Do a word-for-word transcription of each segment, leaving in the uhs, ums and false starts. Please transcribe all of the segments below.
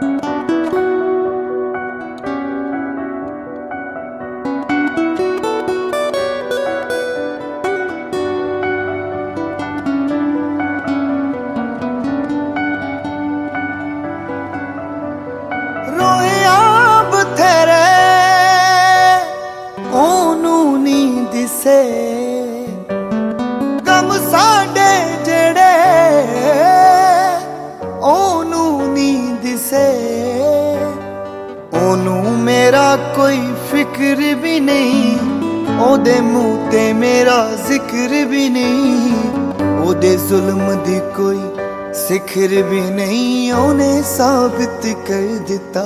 रोया बथेरे ओनू नी दिसे गम साडे जेड़े ओनू नी दिसे। ओनू मेरा कोई फिक्र भी नहीं, ओदे मुँह ते मेरा जिक्र भी नहीं, ओदे जुल्म दी कोई सिखर भी नहीं, ओने साबित कर दिता।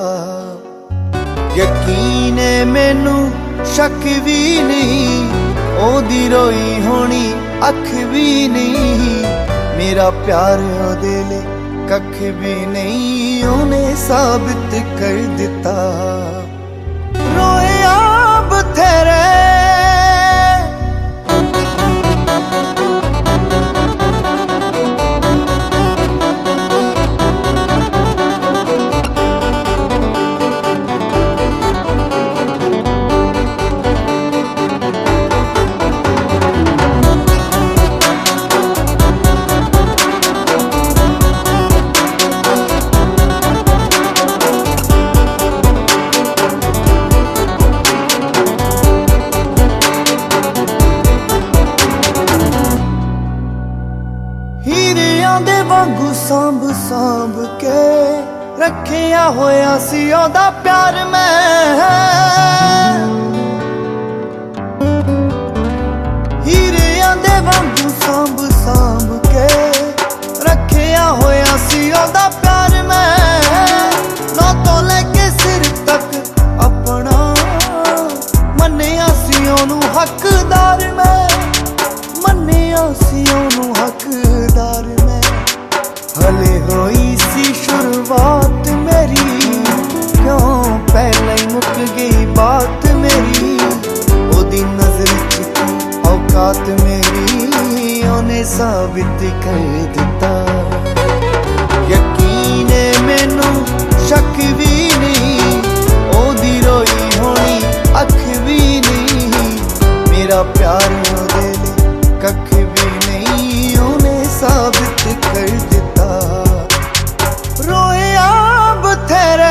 यकीन है मैनू शक भी नहीं, ओदी रोई होनी अख भी नहीं, मेरा प्यार ओदे ले कख भी नहीं, ओने साबित कर दिता। रोया बथेरे दे वांगू सांभ सांभ के रखिया होया सी ओदा प्यार मैं। हीरियां दे वांगू सांभ सांभ के रखिया होया सी ओदा प्यार मैं। नौ तो लेके सिर तक अपना मन्निया सी ओनू हकदार मैं, मन्निया सी ओनू हकदार मैं। हले होई सी शुरुआत मेरी, क्यों पहले ही मुक गई बात मेरी। ओदी नजर च औकात मेरी, ओने साबित कर दिता। यकीन है मैनू शक भी नहीं, ओदी रोई होनी अख भी नहीं, मेरा प्यार ओदे ले कख भी नहीं, ओने साबित कर दिता। रोया बथेरे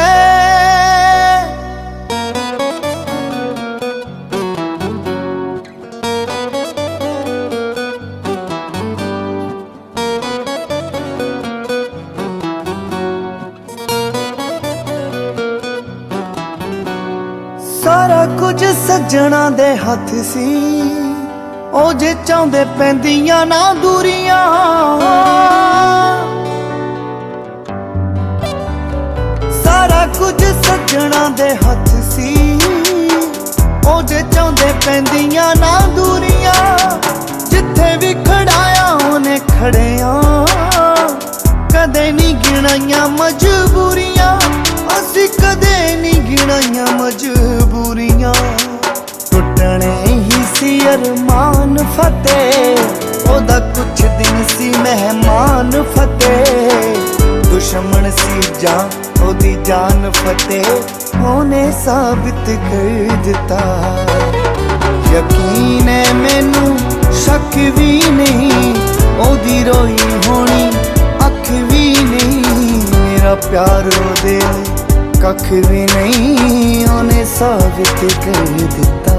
सारा कुछ सज्जणा दे हथ सी, ओ जे चाहुंदे पैंदियां ना दूरियां। सारा कुछ सज्जणा दे हथ सी, ओ जे चाहुंदे पैंदियां ना दूरियां। जिथे भी खड़ाया ओने खड़िया, कदे नी गिनाइयां मजबूरियां, असी कदे नी गिनाइयां मजबूरियां। टुटने ही सी अरमान फतेह, ओदा कुछ दिन सी मेहमान फतेह। दुश्मन सी जान ओदी जान फतेह, ओने साबित कर दिता। यकीन है मैनू शक भी नहीं, ओदी रोई होनी अख भी नहीं, मेरा प्यार ओदे कख भी नहीं, ओने साबित कर दिता।